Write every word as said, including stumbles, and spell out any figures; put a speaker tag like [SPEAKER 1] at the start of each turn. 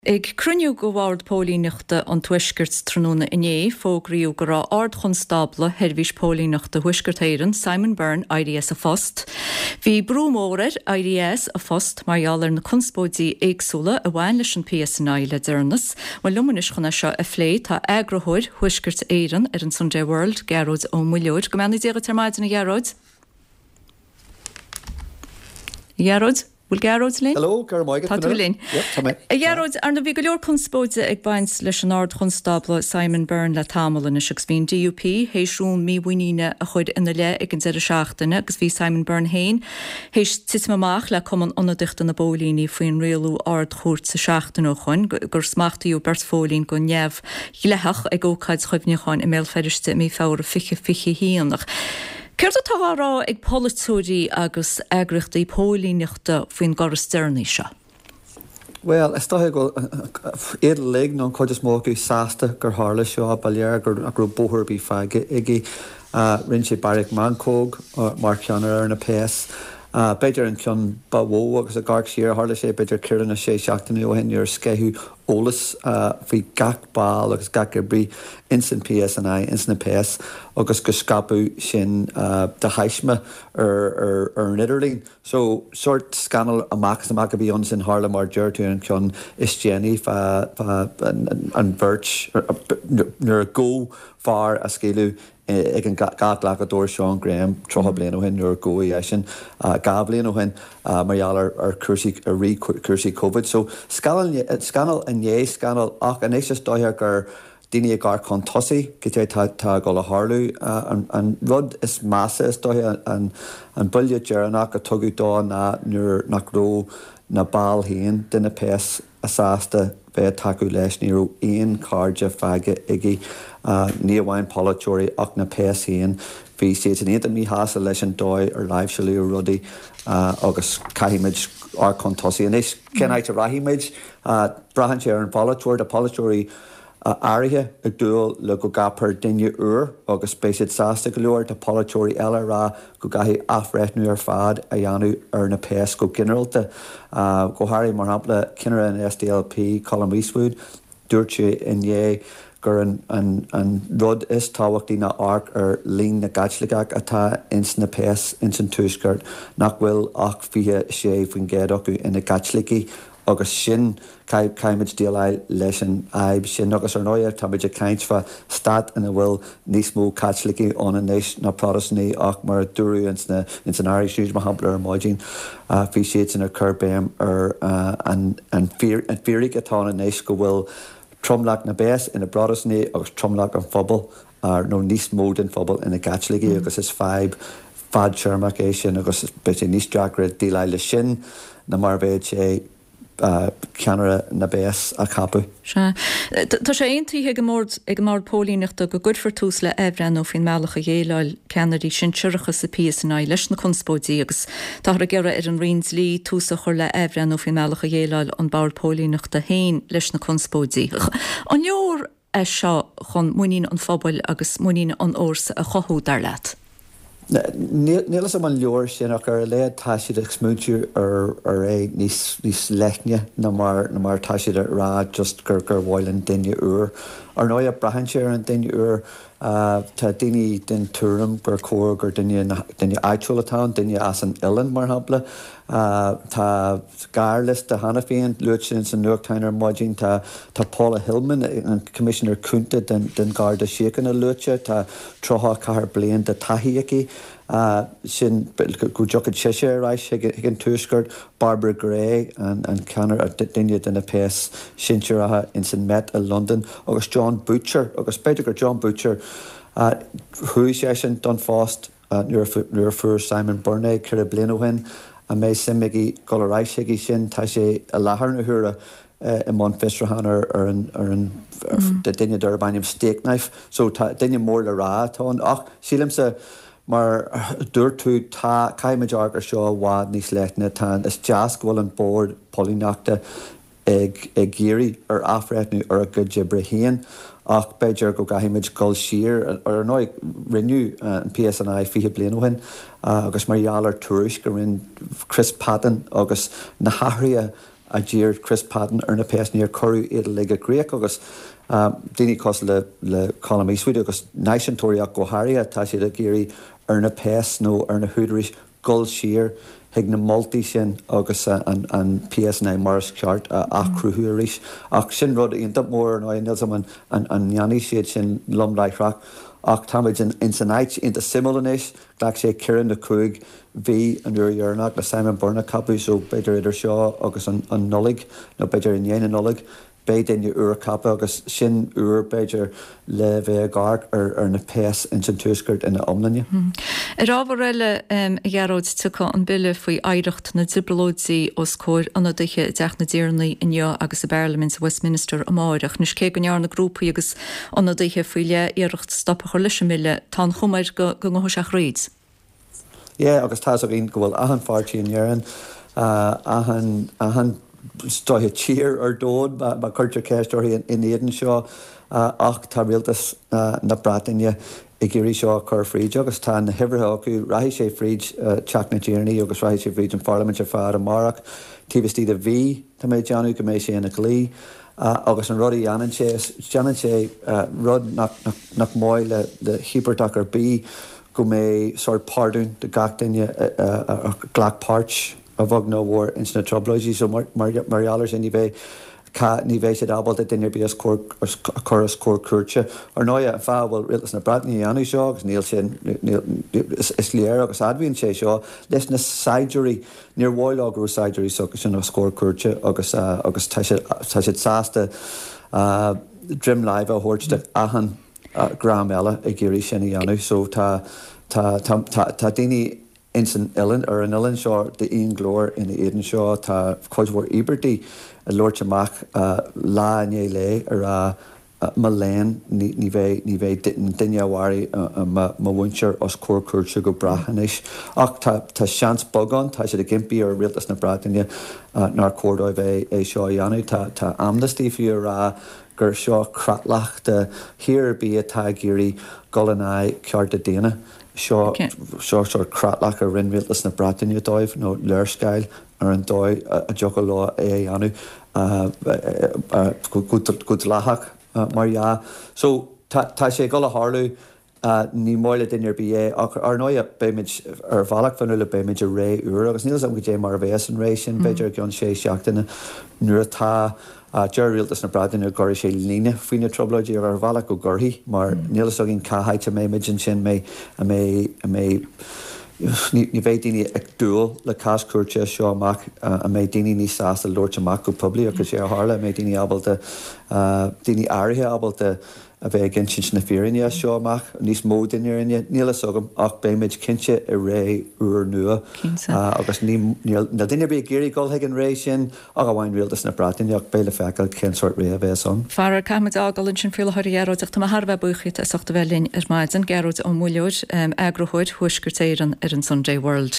[SPEAKER 1] Ig cruniú go bhhard pólíneachta an tuisgurt tróna iné fógraíú go rá ard chun stabla herbhís pólíneachta huisgurtéireann Simon Byrne I D S a Fost. Bhí brúmórir I D S a Fost marall ar na conspóidí éagsúla a bhain leis an P S N I le dearnas, bhfuil lumanis chuna seo a phlé tá agrathúir huisgurt éireann ar an Sunday World Gearóid ó Muileoid. Go meanna déag termáid na Gearóid? Gearóid? Will Gearóid linn?
[SPEAKER 2] Hello, Garmoig.
[SPEAKER 1] Tá tú linn.
[SPEAKER 2] Yep, tá mé.
[SPEAKER 1] Gearóid, ar na bhí go leor conspóide ag baint leis an ard chun stabla Simon Byrne le tamil in agus bhín D U P, héisrún mí bhuiníne a chuid ina le ag an zera seachtaine, agus bhí Simon Byrne hain. Héis tismamach le cuman anadichta na bólíní faoin réalú ard chóirt sa seachtain ó chuin, gur smachtaíú bert fólín go neamh lethach ag ócaid chuibneáin i méil feidirste mí fára fiche fiche híanach. Céir tá rá ag politúí agus agrachtaí pólíneachta faoin goras dearnaí seo?
[SPEAKER 2] Well, is stoithe go éad le ná chuidir mógu sásta gur hála seo a bailléar gur a gur bóthir bí feige igi rinn sé barric mancóg mar ceanar ar na P S. Uh, beidir an ceann bhó agus a gach siar hála sé beidir cirann na sé seachtainna ó hen ar scéthú ólas bhí gach báil agus gach ar brí insan P S N I, insan na P S agus go scapú sin de haisme ar an idirlín. So, sort scanal amach amach a bhí an sin hála mar deirtú an ceann is déanaí an bhirt nuair a ggó far a scéalú ag an gach le a dúir Seán Graham trocha bliana ó hin nuair ggóí é sin gá bliana ó hin marall ar cuasaí a rí cuasaí COVID. So scanal an é scanal ach an éis dóithe gur daine gar chun tosaí go dtí tá go le Harlú an rud is massa is dóithe an buile dearnach a tugadh dá na nuair nach ró na báil haon duine P S a sásta bheith taú leis níú aon cáirde feige igi ní bhhain politúirí ach na P S haon bhí sé an éad mí háasa leis an dóid ar leibh se leú rudaí agus caiimiid ar chun tosaí. An éis cenáid a rahíimiid brahan sé ar an politúir de politúirí áirithe ag dúil le go gapar duine uair agus spéisiad sásta go leor de politúirí eile rá go gaithí afreithnú ar fad a dheanú ar na P S go ginearálta. Go háirí mar hampla cinere an S D L P Colm Eastwood dúirt sé in dhé gur an rud is táhachttaí na arc ar lín na gaitligeach atá ins na P S ins an túisgurt nach bhfuil ach fiche sé faoin géad acu ina gaitligeí agus sin caiimiid déalaid leis an aib sin agus ar nóir tá muid a caint fa stad ina bhfuil níos mó caitlicí ón an éis na Protestantí ach mar dúrú ins na ins an Irish News mar hampla ar máidín bhí siad in ar churbéim ar an fíric atá an éis go bhfuil tromlach na bés ina Protestantí agus tromlach an phobal ar nó níos mód an phobal ina gaitlicí agus is feib fad seirmach é sin agus bit níos deacra dílaid le sin na mar bhéid sé ceanara na B S a capú.
[SPEAKER 1] Tá sé aontaí ag go mór pólíneachta go gudfar tús le éhrean ó fin mealacha dhéáil ceanarí sin tuiricha sa P S N I leis na conspóidí agus tá a gearra ar an rins lí túsa chur le éhrean ó fin mealacha dhéáil an báir pólíneachta hain leis na conspóidí. An leor é seo chun muín an phobal agus muín an órsa a chothú dar leat.
[SPEAKER 2] Nílas am an leor sin ach ar le táisiad ag smúitiú ar é níos leithne na mar táisiad rá just gur gur bhhail an duine uair. Ar nó a brahan sé ar an duine uair tá daoine den túram gur cóir gur duine aitiúlatá, duine as an Ilan mar hampla. Tá gairlis de hana féin luit sin san nuachtain ar maidín tá Paula Hillman an Commissioner Cúnta den Garda Síochan a luite tá trocha cahar blian de tahiíací sin go jochad siise ráis ag an túisgurt Barbara Gray an ceanar a duine den na P S sinsearatha in san Met a London agus John Butcher agus beidir gur John Butcher thuí sé sin don fást nuair fuair Simon Byrne chuir a blian ó hin a mé simigi goráisigi sin tá sé a lethar na thura i món fistrahan ar an de duine d'urbanim steak knife, so duine mór le rá tá ach sílimsa mar dúir tú tá caiimiid ar seo bhád níos leithne tá is jazz gohfuil an bord políneachta ag géirí ar afreithnú ar a go dibre héan ach beidir go gaimiid gol siar ar nó rinneú an P S N I fiche blian ó hin agus mar jalar túris go rinn Chris Patton agus na hathraí a ddír Chris Patton ar na pés níor choú iad le a gréic agus daoine cos le le colmí suide agus naisintóíach go háirithe tá siad a géirí ar na pés nó ar na húdaris gol siar hiag na moltí sin agus an, an P S N Morris ceart uh, ach cruúéis ach sin rud ionta mór an áin an an neanaí siad sin lomráithreach ach táid in in san áit inta simulanis gleach sé ciann na cúig bhí an uair dhearnach le Simon Byrne capú so beidir idir seo agus an, an nolig nó beidir in dhéana nolig bé daine uair cappa agus sin uair beidir le bheith gar ar, ar na pés in sin túsgurt ina omlanne.
[SPEAKER 1] Ar ábhar eile um, a ghearóid tucha an bille faoi éireacht na diblóidsaí os cóir anna duithe deach na ddíirnaí inneo agus a Parliament Westminster amáireach nus cé go near na grúpaí agus anna duithe faoi le éireacht stoppa chu leis mille tá chumaid go go seach réid.
[SPEAKER 2] Ié, agus tá a bhíon go bhfuil ahan fáirtíí in dhearan ahan ahan stoithe tír ar dód ba chuirte céisteoirí in éan seo ach tá rialtas na Bratainine i ggéirí seo chur fríd agus tá na hibrithe acu raithí sé fríd teach na ddíirnaí agus raithí sé fríd an Parliament ar fear amárach tíbhtí a bhí tá méid deanú go mééis sé na glí agus an rudí anan sé deanan sé rud nach máid le de hibertach ar bí go mé sort pardún de gachtainine ghlachpáirt a bhag nó bhór in sna trobloidí so marialar sin ní bheith ní bheith sé ábal a duine bí choras cóircúirte ar náide fá bhfuil rialtas na Bratainine anú seo agus níl sin is léir agus adbhíonn sé seo leis na saidirí níor bháil águr saidirí so sin a scóircúirte agus agus tá sé sásta drim leibh a thuirte ahan gram eile i ggéirí sin i anú so tá tá daoine in san Ellen ar an Ellen seo de on glór ina éan seo tá chuidhór Ibertí a Lord amach lá né le ar má léin ní bheith ní bheith duine bhhaí má bhaintear os cóircúirte go brachanis ach tá seans bogan tá sé a gimpí ar rialtas na Bratainine nar córdóibh é é seo dhéanú tá amnesty fiú rá gur seo cratlach de hir bí atá géirí golanna ceart a déana seo seo seo cratlach a rinrialtas na Bratainine dóibh nó leirsscail ar an dóid a joga lá é anú go láthach mar ja so tá sé go a hálú ní máile duinear bí é ach ar nóid béimiid ar bhealach fanú le béimiid a ré uair agus níl am go dé mar bhéas an rééis sin beidir gan sé seachtainna nuair atá deir rialtas na Bratainine goir sé líne faoine trobloidí ar bhealach go gurthaí mar níl a gin caihaite mé midjin sin mé a mé a mé ní bheith daoine ag dúil le cascúirte seo amach a mé daoine ní sásta Lord amach go publi agus sé hála mé daoine ábalta daoine áirithe ábalta a bheith gin sin na fírinne seo amach níos mó duine níla sogam ach béimiid cinse i ré uair nua agus na duine bí géirí ggóilthe an rééis sin a bhhain rialtas na Bratainine ach béle fecail cin sort ré a bheith son.
[SPEAKER 1] Far caiid ágalinn sin fiúlathirí aróideach tá Harbheith buchaid a soachta bhelín ar maidin gearóid ó múleúid agrothúid thuisgurtéiran ar an Sunday World